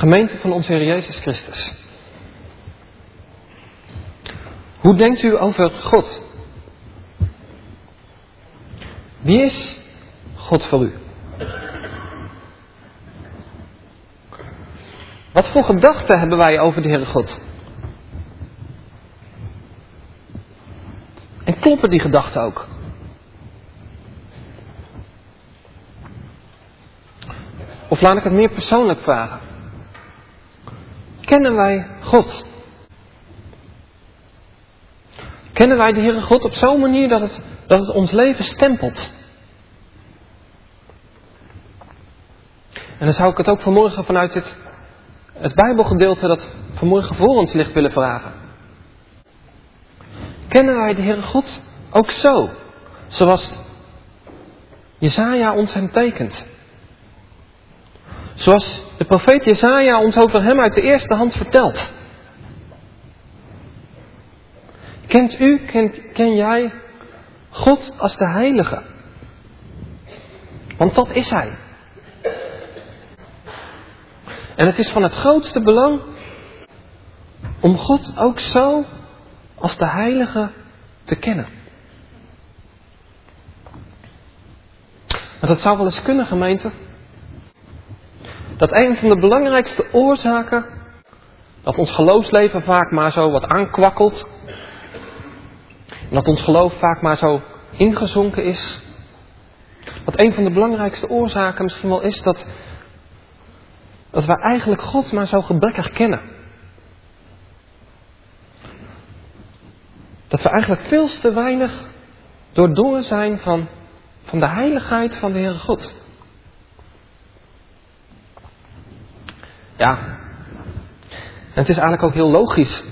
Gemeente van onze Heer Jezus Christus. Hoe denkt u over God? Wie is God voor u? Wat voor gedachten hebben wij over de Heere God? En kloppen die gedachten ook? Of laat ik het meer persoonlijk vragen. Kennen wij God? Kennen wij de Heere God op zo'n manier dat het ons leven stempelt? En dan zou ik het ook vanmorgen vanuit het Bijbelgedeelte dat vanmorgen voor ons ligt willen vragen. Kennen wij de Heere God ook zo? Zoals Jesaja ons hem tekent. Zoals de profeet Jesaja ons over hem uit de eerste hand vertelt. Ken jij God als de Heilige? Want dat is Hij. En het is van het grootste belang om God ook zo als de Heilige te kennen. Want het zou wel eens kunnen, gemeente, dat een van de belangrijkste oorzaken dat ons geloofsleven vaak maar zo wat aankwakkelt, en dat ons geloof vaak maar zo ingezonken is, dat een van de belangrijkste oorzaken misschien wel is dat wij eigenlijk God maar zo gebrekkig kennen. Dat we eigenlijk veel te weinig doordrongen zijn van de heiligheid van de Heere God. Ja, en het is eigenlijk ook heel logisch.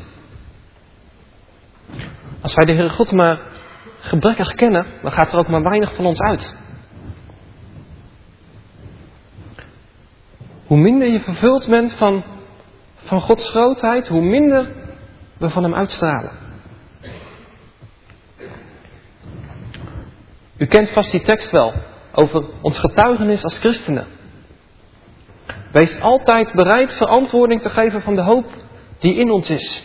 Als wij de Heere God maar gebrekkig kennen, dan gaat er ook maar weinig van ons uit. Hoe minder je vervuld bent van Gods grootheid, hoe minder we van hem uitstralen. U kent vast die tekst wel, over ons getuigenis als christenen. Wees altijd bereid verantwoording te geven van de hoop die in ons is.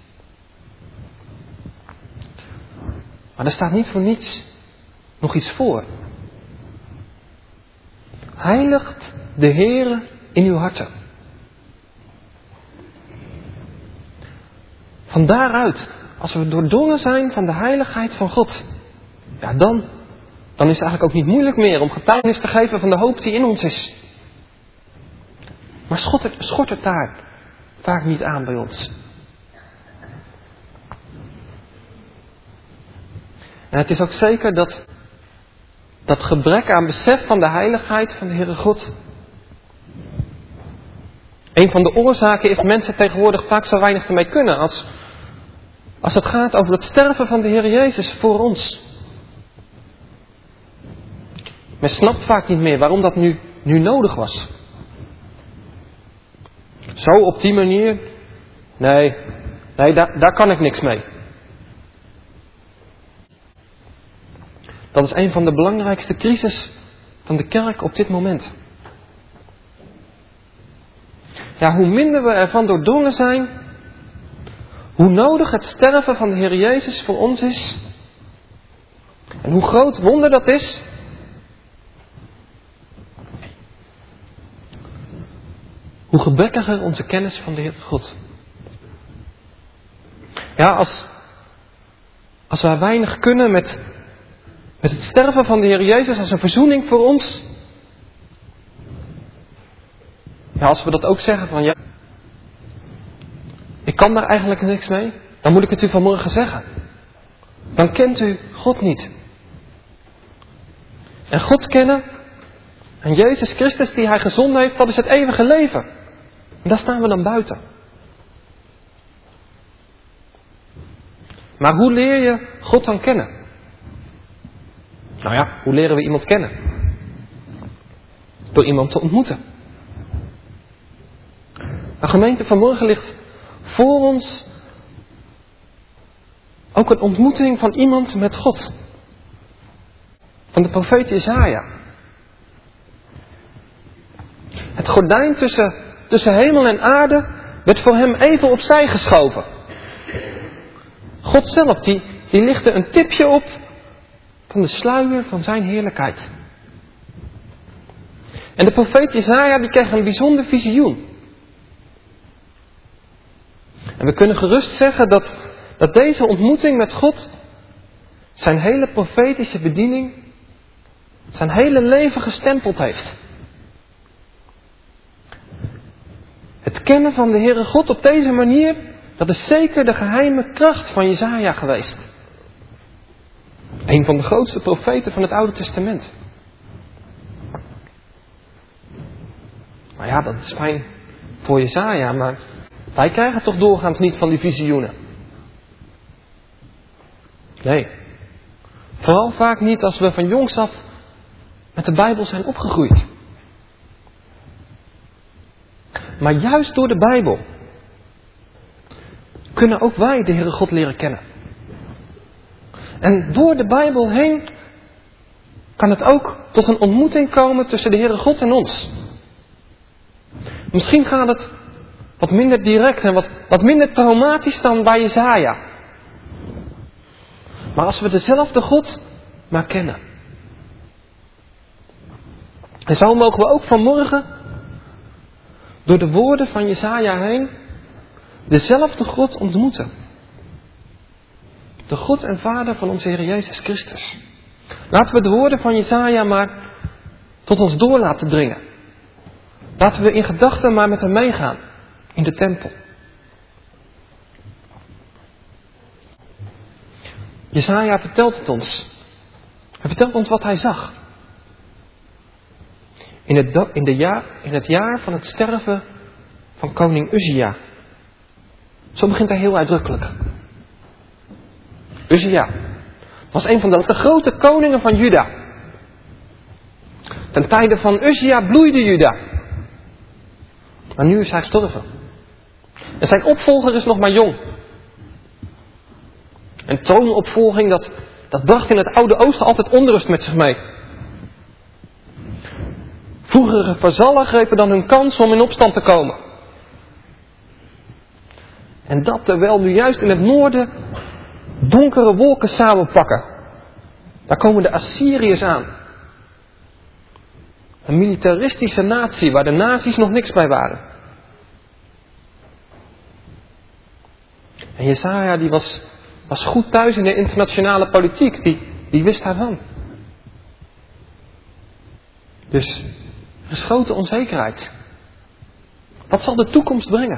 Maar er staat niet voor niets nog iets voor. Heiligt de Heere in uw harten. Van daaruit, als we doordrongen zijn van de heiligheid van God, ja, dan is het eigenlijk ook niet moeilijk meer om getuigenis te geven van de hoop die in ons is. Maar schort het daar vaak niet aan bij ons. En het is ook zeker dat gebrek aan besef van de heiligheid van de Heere God een van de oorzaken is dat mensen tegenwoordig vaak zo weinig ermee kunnen als het gaat over het sterven van de Heer Jezus voor ons. Men snapt vaak niet meer waarom dat nu nodig was. Zo op die manier, nee, daar kan ik niks mee. Dat is een van de belangrijkste crises van de kerk op dit moment. Ja, hoe minder we ervan doordrongen zijn, hoe nodig het sterven van de Heer Jezus voor ons is. En hoe groot wonder dat is. Hoe gebrekkiger onze kennis van de Heer God. Ja, als wij weinig kunnen met het sterven van de Heer Jezus als een verzoening voor ons. Ja, als we dat ook zeggen van ja, ik kan daar eigenlijk niks mee, dan moet ik het u vanmorgen zeggen. Dan kent u God niet. En God kennen en Jezus Christus die Hij gezonden heeft, dat is het eeuwige leven. En daar staan we dan buiten. Maar hoe leer je God dan kennen? Nou ja, hoe leren we iemand kennen? Door iemand te ontmoeten. De gemeente vanmorgen ligt voor ons ook een ontmoeting van iemand met God. Van de profeet Jesaja. Het gordijn tussen tussen hemel en aarde werd voor hem even opzij geschoven. God zelf, die lichtte een tipje op van de sluier van zijn heerlijkheid. En de profeet Jesaja, die kreeg een bijzonder visioen. En we kunnen gerust zeggen dat deze ontmoeting met God zijn hele profetische bediening, zijn hele leven gestempeld heeft. Het kennen van de Heere God op deze manier, dat is zeker de geheime kracht van Jesaja geweest. Een van de grootste profeten van het Oude Testament. Maar ja, dat is fijn voor Jesaja, maar wij krijgen toch doorgaans niet van die visioenen. Nee. Vooral vaak niet als we van jongs af met de Bijbel zijn opgegroeid. Maar juist door de Bijbel kunnen ook wij de Heere God leren kennen. En door de Bijbel heen kan het ook tot een ontmoeting komen tussen de Heere God en ons. Misschien gaat het wat minder direct en wat minder traumatisch dan bij Jesaja. Maar als we dezelfde God maar kennen. En zo mogen we ook vanmorgen door de woorden van Jesaja heen dezelfde God ontmoeten. De God en Vader van onze Heer Jezus Christus. Laten we de woorden van Jesaja maar tot ons door laten dringen. Laten we in gedachten maar met hem meegaan in de tempel. Jesaja vertelt het ons. Hij vertelt ons wat hij zag. In het jaar van het sterven van koning Uzia. Zo begint hij heel uitdrukkelijk. Uzia was een van de grote koningen van Juda. Ten tijde van Uzia bloeide Juda. Maar nu is hij gestorven. En zijn opvolger is nog maar jong. En troonopvolging, dat bracht in het Oude Oosten altijd onrust met zich mee. Vroegere vazallen grepen dan hun kans om in opstand te komen. En dat terwijl nu juist in het noorden donkere wolken samenpakken. Daar komen de Assyriërs aan. Een militaristische natie waar de nazi's nog niks bij waren. En Jesaja die was goed thuis in de internationale politiek. Die wist daarvan. Dus er is grote onzekerheid. Wat zal de toekomst brengen?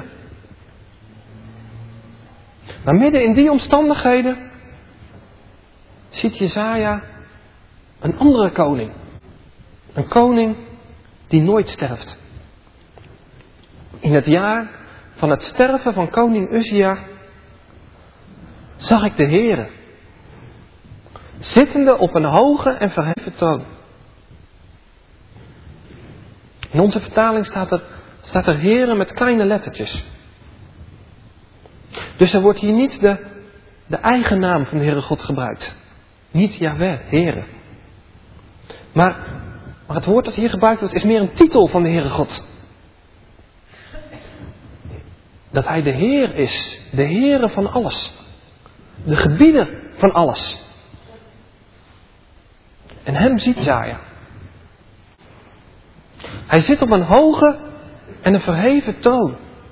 Maar midden in die omstandigheden ziet Jesaja een andere koning. Een koning die nooit sterft. In het jaar van het sterven van koning Uzia zag ik de Heere, zittende op een hoge en verheven troon. In onze vertaling staat er Heere met kleine lettertjes. Dus er wordt hier niet de eigen naam van de Heere God gebruikt. Niet Jahweh, Heere. Maar het woord dat hier gebruikt wordt is meer een titel van de Heere God. Dat hij de Heer is, de Heere van alles. De gebieder van alles. En hem ziet Jesaja. Hij zit op een hoge en een verheven troon.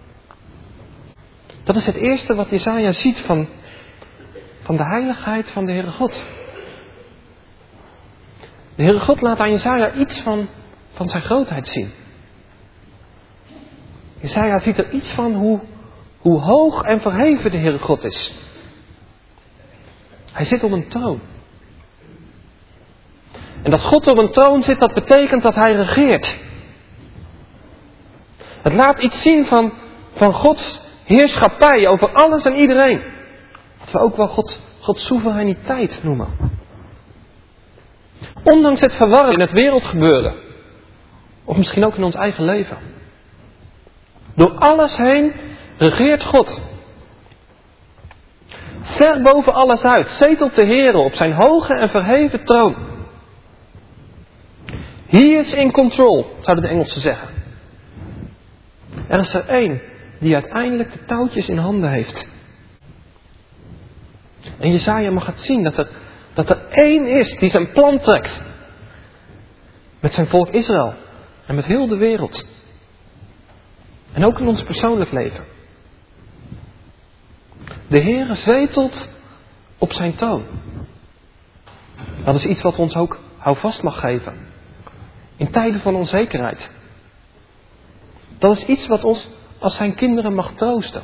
Dat is het eerste wat Jesaja ziet van de heiligheid van de Heere God. De Heere God laat aan Jesaja iets van zijn grootheid zien. Jesaja ziet er iets van hoe hoog en verheven de Heere God is. Hij zit op een troon. En dat God op een troon zit, dat betekent dat hij regeert. Het laat iets zien van Gods heerschappij over alles en iedereen. Wat we ook wel Gods soevereiniteit noemen. Ondanks het verwarren in het wereldgebeuren. Of misschien ook in ons eigen leven. Door alles heen regeert God. Ver boven alles uit zetelt de Heere op zijn hoge en verheven troon. He is in control, zouden de Engelsen zeggen. Er is er één die uiteindelijk de touwtjes in handen heeft. En Jesaja mag het zien dat er één is die zijn plan trekt. Met zijn volk Israël. En met heel de wereld. En ook in ons persoonlijk leven. De Heere zetelt op zijn troon. Dat is iets wat ons ook houvast mag geven. In tijden van onzekerheid. Dat is iets wat ons als zijn kinderen mag troosten.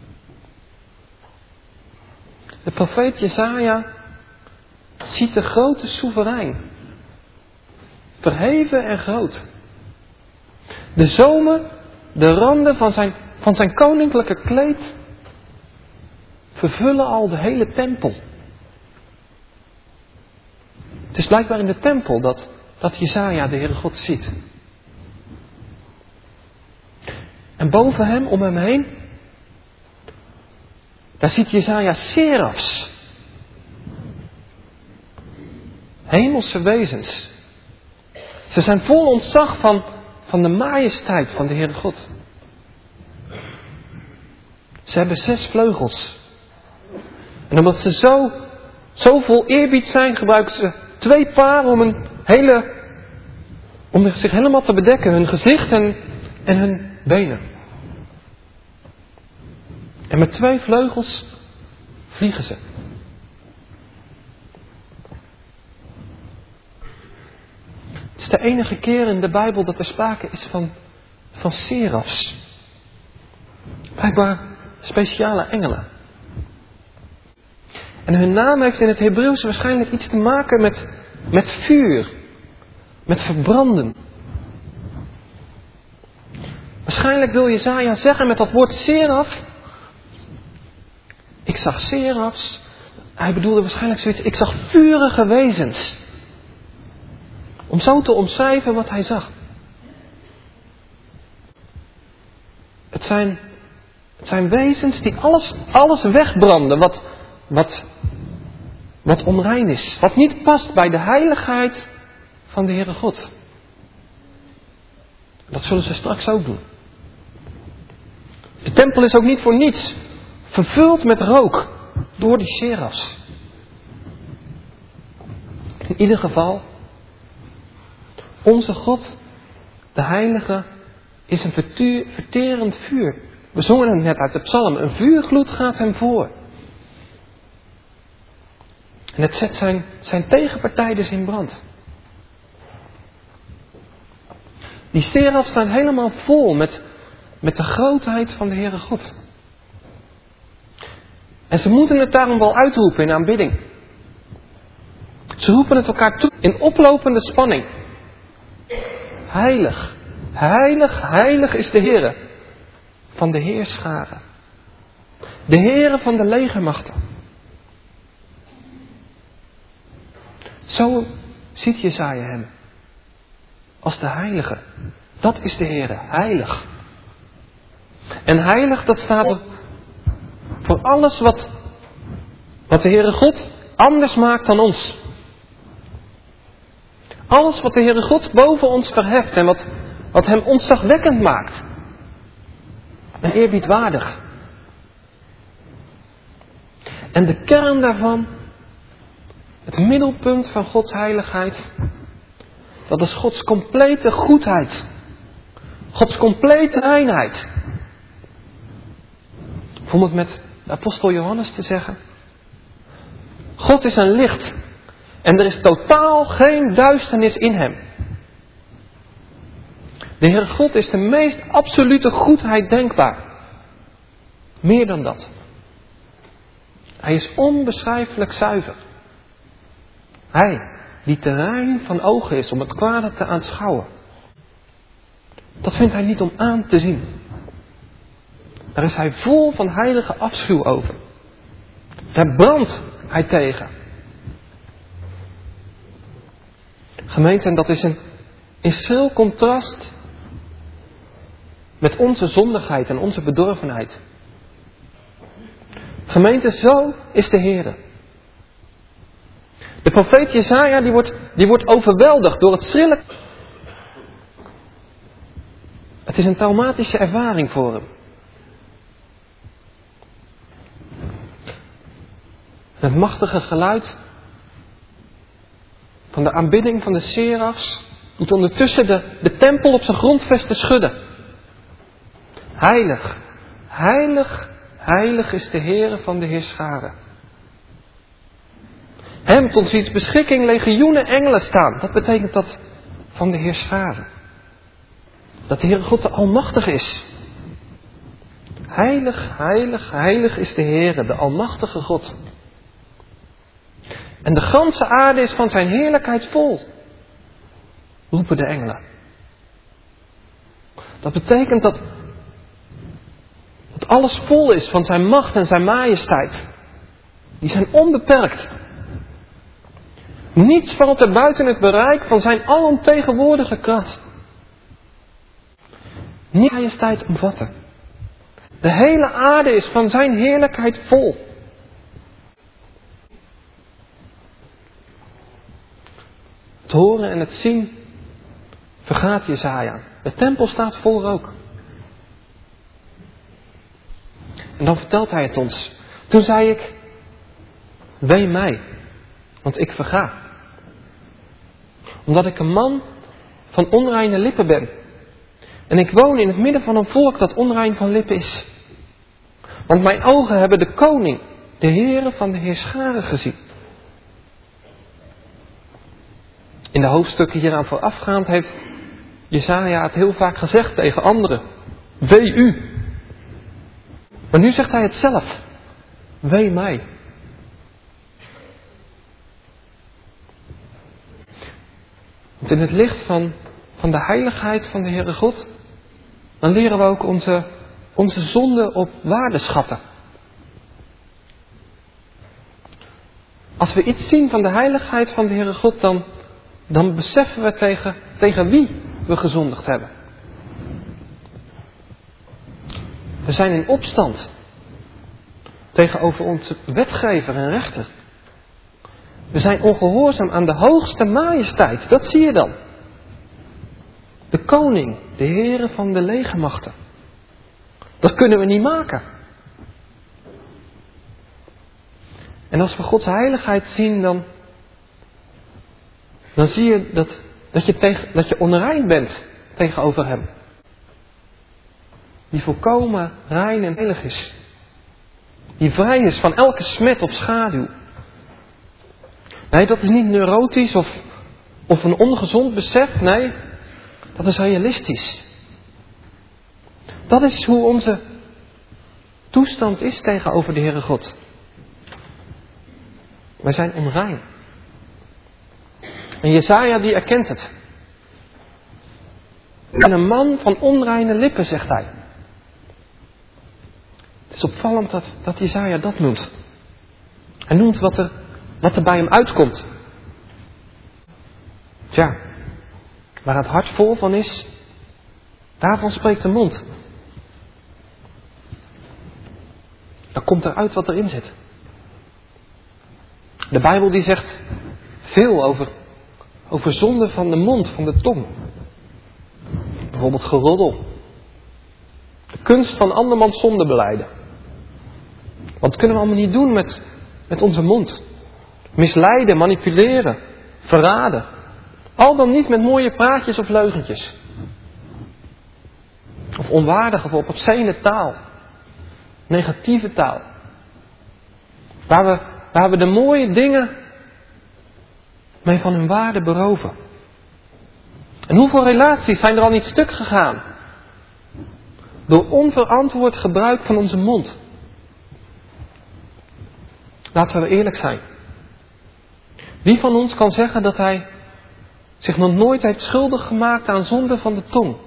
De profeet Jesaja ziet de grote soeverein. Verheven en groot. De zomen, de randen van zijn koninklijke kleed vervullen al de hele tempel. Het is blijkbaar in de tempel dat Jesaja de Heere God ziet. En boven hem, om hem heen, daar ziet Jesaja serafs. Hemelse wezens. Ze zijn vol ontzag van de majesteit van de Heere God. Ze hebben 6 vleugels. En omdat ze zo vol eerbied zijn, gebruiken ze 2 paar om zich helemaal te bedekken. Hun gezicht en hun benen. En met 2 vleugels vliegen ze. Het is de enige keer in de Bijbel dat er sprake is van serafs. Blijkbaar speciale engelen. En hun naam heeft in het Hebreeuws waarschijnlijk iets te maken met vuur. Met verbranden. Waarschijnlijk wil Jesaja zeggen met dat woord seraf. Ik zag serafs. Hij bedoelde waarschijnlijk zoiets. Ik zag vurige wezens. Om zo te omschrijven wat hij zag. Het zijn wezens die alles wegbranden wat onrein is. Wat niet past bij de heiligheid van de Heere God. Dat zullen ze straks ook doen. De tempel is ook niet voor niets vervuld met rook door die serafs. In ieder geval, onze God, de Heilige, is een verterend vuur. We zongen het net uit de psalm. Een vuurgloed gaat hem voor. En het zet zijn tegenpartij dus in brand. Die serafs staan helemaal vol met de grootheid van de Heere God. En ze moeten het daarom wel uitroepen in aanbidding. Ze roepen het elkaar toe in oplopende spanning. Heilig, heilig, heilig is de Heere van de heerscharen. De Heere van de legermachten. Zo ziet Jesaja hem. Als de heilige. Dat is de Heere, heilig. En heilig, dat staat er voor alles wat de Heere God anders maakt dan ons. Alles wat de Heere God boven ons verheft en wat hem ontzagwekkend maakt. En eerbiedwaardig. En de kern daarvan, het middelpunt van Gods heiligheid, dat is Gods complete goedheid. Gods complete reinheid. Of om het met de apostel Johannes te zeggen. God is een licht. En er is totaal geen duisternis in hem. De Heere God is de meest absolute goedheid denkbaar. Meer dan dat. Hij is onbeschrijfelijk zuiver. Hij, die te rein van ogen is om het kwade te aanschouwen. Dat vindt hij niet om aan te zien. Daar is hij vol van heilige afschuw over. Daar brandt hij tegen. Gemeente, en dat is in schril contrast met onze zondigheid en onze bedorvenheid. Gemeente, zo is de Heere. De profeet Jesaja die wordt overweldigd door het schrille. Het is een traumatische ervaring voor hem. Het machtige geluid van de aanbidding van de serafs doet ondertussen de tempel op zijn grondvesten schudden. Heilig, heilig, heilig is de Heere van de Heerscharen. Hem tot wiens beschikking legioenen engelen staan. Dat betekent dat van de Heerscharen. Dat de Heere God de Almachtige is. Heilig, heilig, heilig is de Heere, de Almachtige God. En de ganse aarde is van zijn heerlijkheid vol, roepen de engelen. Dat betekent dat alles vol is van zijn macht en zijn majesteit. Die zijn onbeperkt. Niets valt er buiten het bereik van zijn alomtegenwoordige kracht. Niet majesteit omvatten. De hele aarde is van zijn heerlijkheid vol. Het horen en het zien vergaat Jesaja. De tempel staat vol rook. En dan vertelt hij het ons. Toen zei ik, wee mij, want ik verga. Omdat ik een man van onreine lippen ben. En ik woon in het midden van een volk dat onrein van lippen is. Want mijn ogen hebben de koning, de Heere van de Heerscharen gezien. In de hoofdstukken hieraan voorafgaand heeft Jesaja het heel vaak gezegd tegen anderen. Wee u. Maar nu zegt hij het zelf. Wee mij. Want in het licht van de heiligheid van de Heere God, dan leren we ook onze zonde op waarde schatten. Als we iets zien van de heiligheid van de Heere God, dan beseffen we tegen wie we gezondigd hebben. We zijn in opstand tegenover onze wetgever en rechter. We zijn ongehoorzaam aan de hoogste majesteit. Dat zie je dan. De koning, de Heere van de legermachten. Dat kunnen we niet maken. En als we Gods heiligheid zien, dan zie je dat je onrein bent tegenover hem. Die volkomen rein en heilig is. Die vrij is van elke smet of schaduw. Nee, dat is niet neurotisch of een ongezond besef. Nee, dat is realistisch. Dat is hoe onze toestand is tegenover de Heere God. Wij zijn onrein. En Jesaja die erkent het. En een man van onreine lippen, zegt hij. Het is opvallend dat Jesaja dat noemt. Hij noemt wat er bij hem uitkomt. Tja, waar het hart vol van is, daarvan spreekt de mond. Dan komt eruit wat erin zit. De Bijbel die zegt veel over zonde van de mond, van de tong. Bijvoorbeeld geroddel. De kunst van andermans zonde belijden. Want dat kunnen we allemaal niet doen met onze mond. Misleiden, manipuleren, verraden. Al dan niet met mooie praatjes of leugentjes. Of onwaardige of obscene taal. Negatieve taal. Waar we de mooie dingen mee van hun waarde beroven. En hoeveel relaties zijn er al niet stuk gegaan? Door onverantwoord gebruik van onze mond. Laten we eerlijk zijn. Wie van ons kan zeggen dat hij zich nog nooit heeft schuldig gemaakt aan zonde van de tong?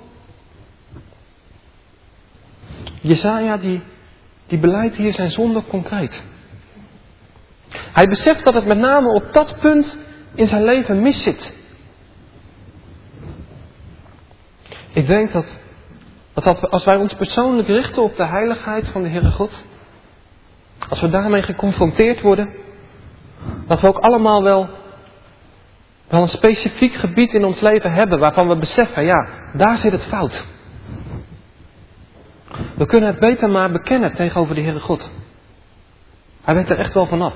Jesaja die belijdt hier zijn zonde concreet. Hij beseft dat het met name op dat punt in zijn leven miszit. Ik denk dat als wij ons persoonlijk richten op de heiligheid van de Heere God, als we daarmee geconfronteerd worden, dat we ook allemaal wel een specifiek gebied in ons leven hebben waarvan we beseffen, ja, daar zit het fout. We kunnen het beter maar bekennen tegenover de Heere God. Hij weet er echt wel vanaf.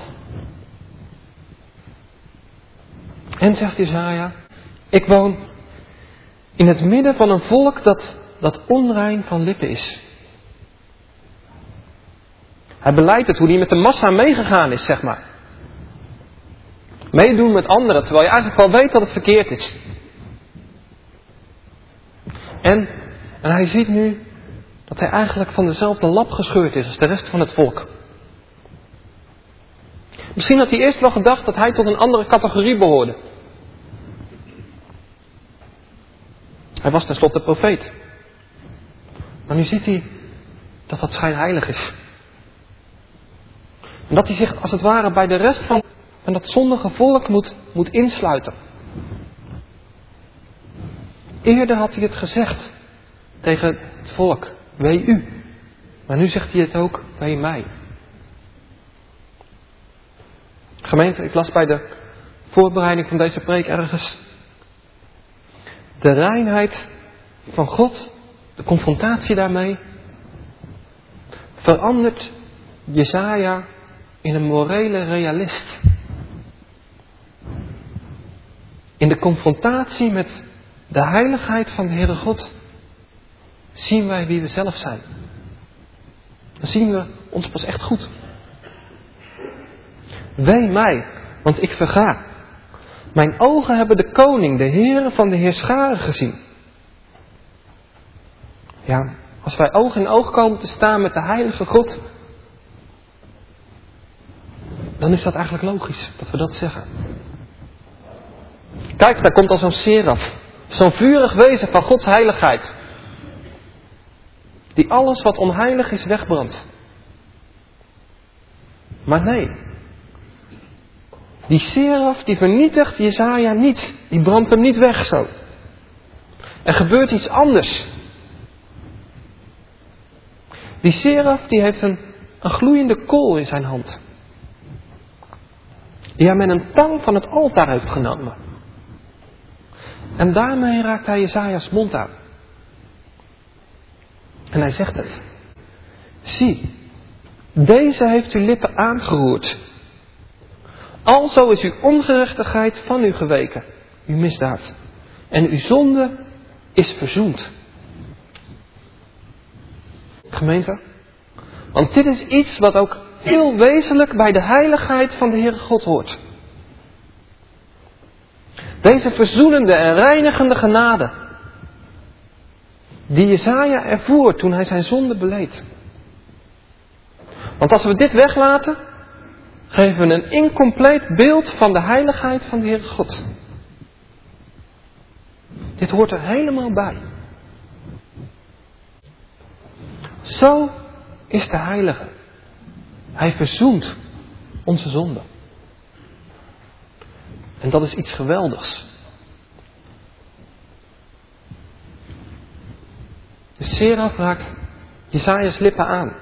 En zegt Jesaja, ik woon in het midden van een volk dat onrein van lippen is. Hij beleidt het hoe hij met de massa meegegaan is, zeg maar. Meedoen met anderen, terwijl je eigenlijk wel weet dat het verkeerd is. En hij ziet nu dat hij eigenlijk van dezelfde lap gescheurd is als de rest van het volk. Misschien had hij eerst wel gedacht dat hij tot een andere categorie behoorde. Hij was tenslotte profeet. Maar nu ziet hij dat dat schijnheilig is. En dat hij zich als het ware bij de rest van dat zondige volk moet insluiten. Eerder had hij het gezegd tegen het volk, wee u. Maar nu zegt hij het ook, wee mij. Gemeente, ik las bij de voorbereiding van deze preek ergens. De reinheid van God, de confrontatie daarmee, verandert Jesaja in een morele realist. In de confrontatie met de heiligheid van de Heere God zien wij wie we zelf zijn. Dan zien we ons pas echt goed. Wee mij, want ik verga. Mijn ogen hebben de koning, de Heere van de Heerscharen gezien. Ja, als wij oog in oog komen te staan met de heilige God, dan is dat eigenlijk logisch dat we dat zeggen. Kijk, daar komt al zo'n seraf. Zo'n vurig wezen van Gods heiligheid. Die alles wat onheilig is wegbrandt. Maar nee. Die seraf die vernietigt Jesaja niet. Die brandt hem niet weg zo. Er gebeurt iets anders. Die seraf die heeft een gloeiende kool in zijn hand. Die hij met een tang van het altaar heeft genomen. En daarmee raakt hij Jesaja's mond aan. En hij zegt het. Zie, deze heeft uw lippen aangeroerd. Alzo is uw ongerechtigheid van u geweken, uw misdaad. En uw zonde is verzoend. Gemeente, want dit is iets wat ook heel wezenlijk bij de heiligheid van de Heere God hoort. Deze verzoenende en reinigende genade, die Jesaja ervoer toen hij zijn zonde beleed. Want als we dit weglaten, geven we een incompleet beeld van de heiligheid van de Heere God. Dit hoort er helemaal bij. Zo is de heilige. Hij verzoent onze zonde. En dat is iets geweldigs. De seraf raakt Jesaja's lippen aan.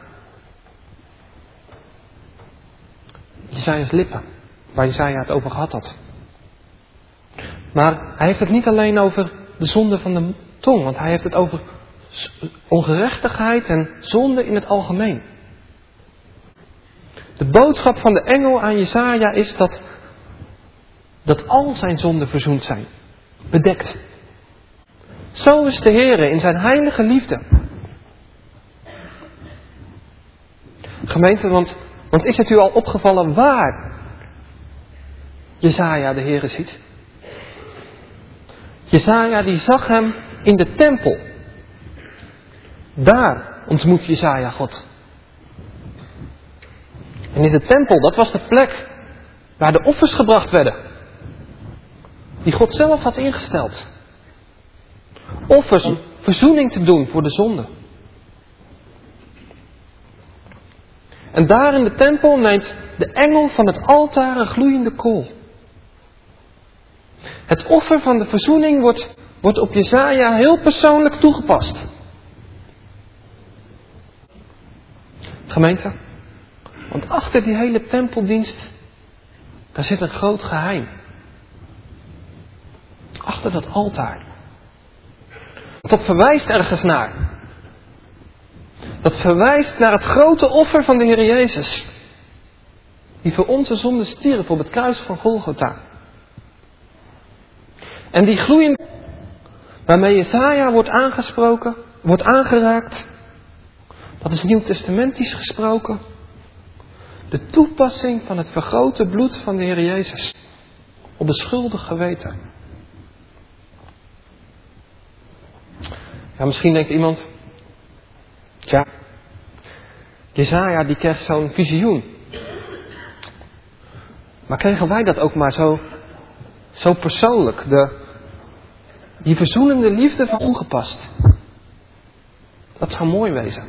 Jesaja's lippen, waar Jesaja het over gehad had. Maar hij heeft het niet alleen over de zonde van de tong, want hij heeft het over ongerechtigheid en zonde in het algemeen. De boodschap van de engel aan Jesaja is dat al zijn zonden verzoend zijn, bedekt. Zo is de Heere in zijn heilige liefde. Gemeente, want is het u al opgevallen waar Jesaja de Heere ziet? Jesaja die zag hem in de tempel. Daar ontmoet Jesaja God. En in de tempel, dat was de plek waar de offers gebracht werden. Die God zelf had ingesteld. Offers om verzoening te doen voor de zonde. En daar in de tempel neemt de engel van het altaar een gloeiende kool. Het offer van de verzoening wordt op Jesaja heel persoonlijk toegepast. Gemeente, want achter die hele tempeldienst, daar zit een groot geheim. Achter dat altaar. Dat verwijst ergens naar. Dat verwijst naar het grote offer van de Heer Jezus. Die voor onze zonde stierf op het kruis van Golgotha. En die gloeiende waarmee Jesaja wordt aangesproken, wordt aangeraakt. Dat is nieuwtestamentisch gesproken. De toepassing van het vergrote bloed van de Heer Jezus. Op een schuldig geweten. Ja, misschien denkt iemand. Tja, Jesaja die kreeg zo'n visioen. Maar kregen wij dat ook maar zo persoonlijk? Die verzoenende liefde van ongepast. Dat zou mooi wezen.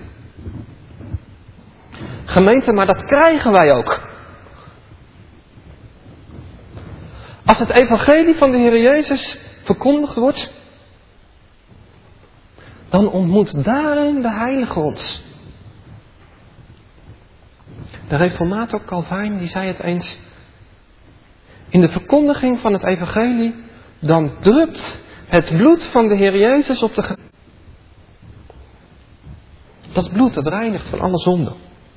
Gemeente, maar dat krijgen wij ook. Als het evangelie van de Heer Jezus verkondigd wordt, dan ontmoet daarin de Heilige ons. De reformator Calvijn die zei het eens. In de verkondiging van het evangelie, dan drupt het bloed van de Heer Jezus op de. Dat bloed, dat reinigt van alle zonden.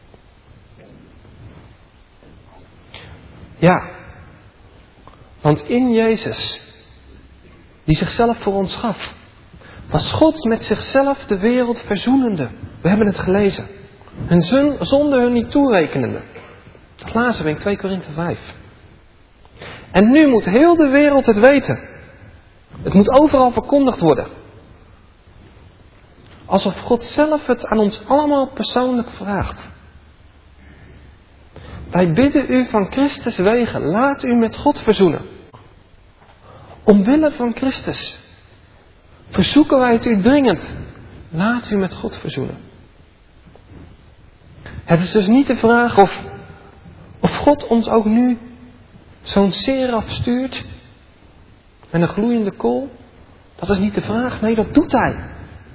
Ja, want in Jezus, die zichzelf voor ons gaf, was God met zichzelf de wereld verzoenende. We hebben het gelezen. Hun zonde hun niet toerekenende. Dat lazen we in 2 Korinthe 5. En nu moet heel de wereld het weten. Het moet overal verkondigd worden. Alsof God zelf het aan ons allemaal persoonlijk vraagt. Wij bidden u van Christus wegen, laat u met God verzoenen. Omwille van Christus verzoeken wij het u dringend, laat u met God verzoenen. Het is dus niet de vraag of God ons ook nu zo'n seraf stuurt met een gloeiende kool. Dat is niet de vraag, nee, dat doet Hij.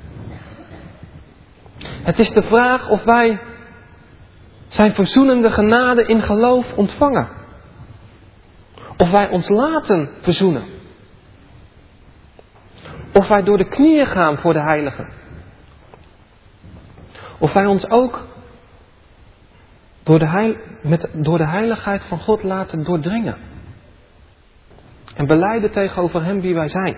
Het is de vraag of wij zijn verzoenende genade in geloof ontvangen. Of wij ons laten verzoenen. Of wij door de knieën gaan voor de Heilige. Of wij ons ook door de heiligheid van God laten doordringen. En belijden tegenover Hem wie wij zijn.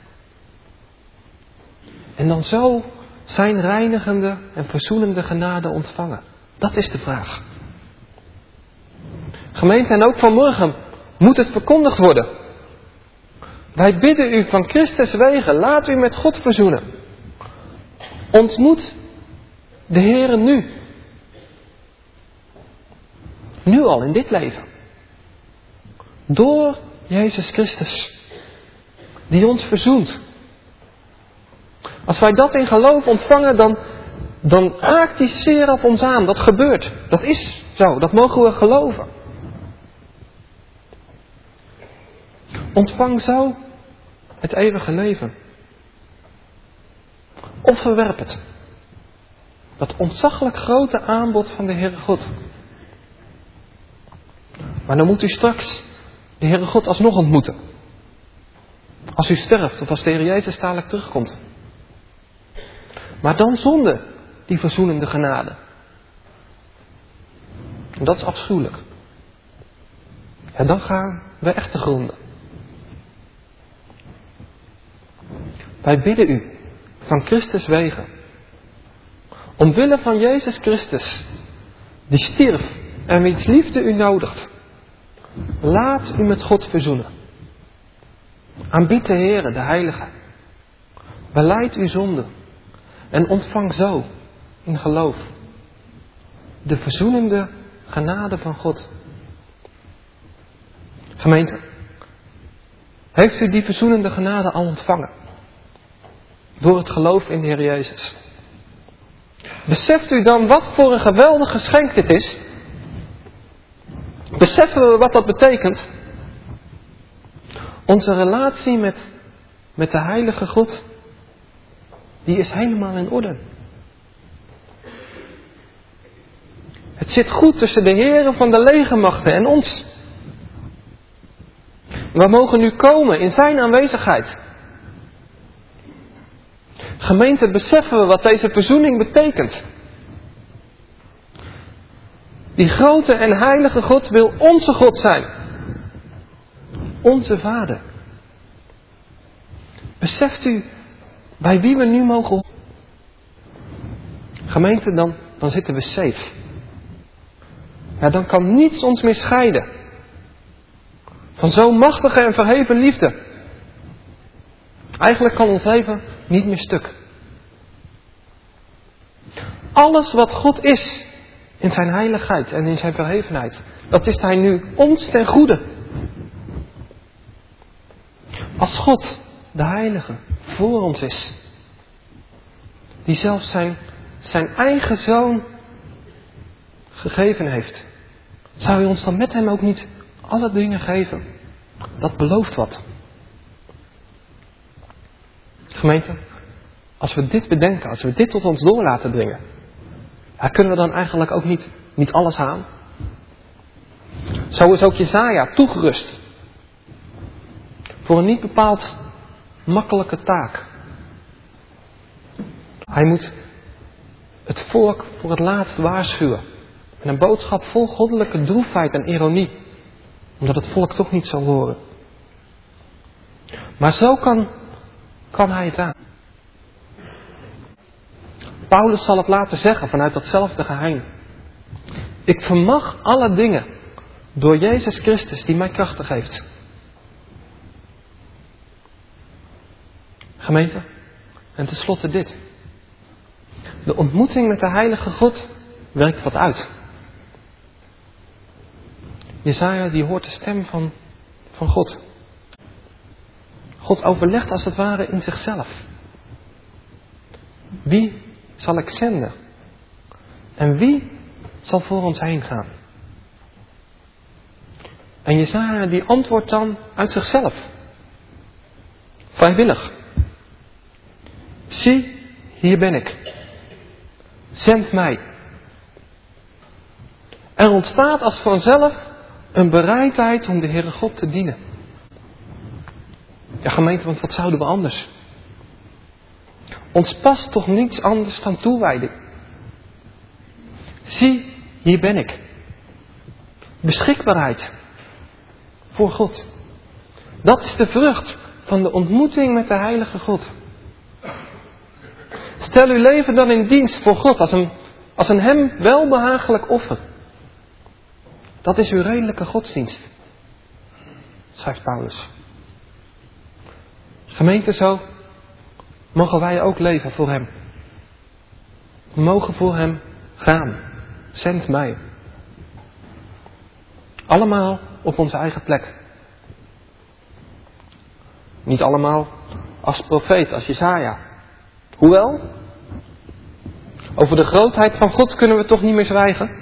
En dan zo zijn reinigende en verzoenende genade ontvangen. Dat is de vraag. Gemeente, en ook vanmorgen moet het verkondigd worden. Wij bidden u van Christus wegen, laat u met God verzoenen. Ontmoet de Heere nu. Nu al in dit leven. Door Jezus Christus. Die ons verzoent. Als wij dat in geloof ontvangen, dan raakt die seraf ons aan. Dat gebeurt. Dat is zo. Dat mogen we geloven. Ontvang zo het eeuwige leven. Of verwerp het. Dat ontzaglijk grote aanbod van de Heere God. Maar dan moet u straks de Heere God alsnog ontmoeten. Als u sterft of als de Heer Jezus dadelijk terugkomt. Maar dan zonder die verzoenende genade. En dat is afschuwelijk. En dan gaan we echt te gronden. Wij bidden u van Christus wegen. Omwille van Jezus Christus. Die stierf en wiens liefde u nodigt. Laat u met God verzoenen. Aanbid de Heere, de Heilige. Belijd uw zonde. En ontvang zo, in geloof, de verzoenende genade van God. Gemeente, heeft u die verzoenende genade al ontvangen? Door het geloof in de Heer Jezus. Beseft u dan wat voor een geweldig geschenk dit is? Beseffen we wat dat betekent? Onze relatie met de heilige God, die is helemaal in orde. Het zit goed tussen de heren van de legermachten en ons. We mogen nu komen in zijn aanwezigheid. Gemeente, beseffen we wat deze verzoening betekent? Die grote en heilige God wil onze God zijn. Onze Vader. Beseft u bij wie we nu mogen horen? Gemeente, dan zitten we safe. Ja, dan kan niets ons meer scheiden van zo'n machtige en verheven liefde. Eigenlijk kan ons leven niet meer stuk. Alles wat God is in zijn heiligheid en in zijn verhevenheid, dat is hij nu ons ten goede. Als God, de Heilige, voor ons is, die zelfs zijn eigen Zoon gegeven heeft, zou hij ons dan met hem ook niet alle dingen geven? Dat belooft wat. Gemeente, als we dit bedenken, als we dit tot ons door laten dringen, kunnen we dan eigenlijk ook niet alles aan? Zo is ook Jesaja toegerust voor een niet bepaald makkelijke taak. Hij moet het volk voor het laatst waarschuwen. Met een boodschap vol goddelijke droefheid en ironie. Omdat het volk toch niet zal horen. Maar zo kan hij het aan. Paulus zal het laten zeggen vanuit datzelfde geheim. Ik vermag alle dingen door Jezus Christus die mij krachtig geeft. Gemeente, en tenslotte dit. De ontmoeting met de heilige God werkt wat uit. Jesaja die hoort de stem van God. God overlegt als het ware in zichzelf. Wie zal ik zenden? En wie zal voor ons heen gaan? En Jesaja die antwoordt dan uit zichzelf. Vrijwillig. Zie, hier ben ik. Zend mij. Er ontstaat als vanzelf een bereidheid om de Heere God te dienen. Ja, gemeente, want wat zouden we anders? Ons past toch niets anders dan toewijding. Zie, hier ben ik. Beschikbaarheid voor God. Dat is de vrucht van de ontmoeting met de heilige God. Stel uw leven dan in dienst voor God als een hem welbehagelijk offer. Dat is uw redelijke godsdienst, schrijft Paulus. Gemeente, zo mogen wij ook leven voor hem. We mogen voor hem gaan. Zend mij. Allemaal op onze eigen plek. Niet allemaal als profeet, als Jesaja. Hoewel, over de grootheid van God kunnen we toch niet meer zwijgen.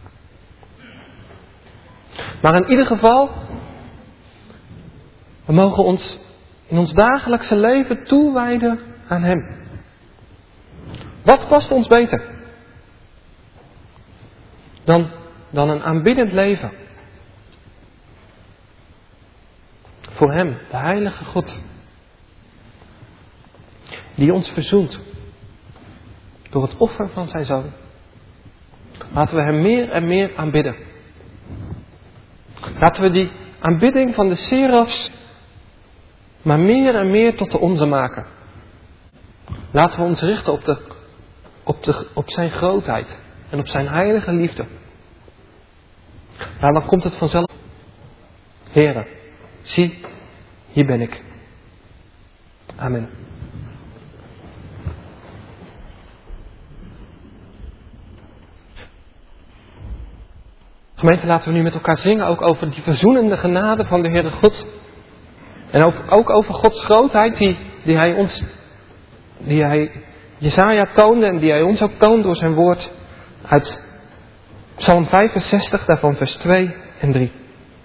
Maar in ieder geval, we mogen ons in ons dagelijkse leven toewijden aan hem. Wat past ons beter dan een aanbiddend leven voor hem, de heilige God, die ons verzoent door het offer van zijn Zoon. Laten we hem meer en meer aanbidden. Laten we die aanbidding van de serafs maar meer en meer tot de onze maken. Laten we ons richten op zijn grootheid en op zijn heilige liefde. Nou, dan komt het vanzelf. Heere, zie, hier ben ik. Amen. Gemeente, laten we nu met elkaar zingen ook over die verzoenende genade van de Heere God. En ook over Gods grootheid die hij Jesaja toonde en die hij ons ook toont door zijn woord uit Psalm 65, daarvan vers 2 en 3.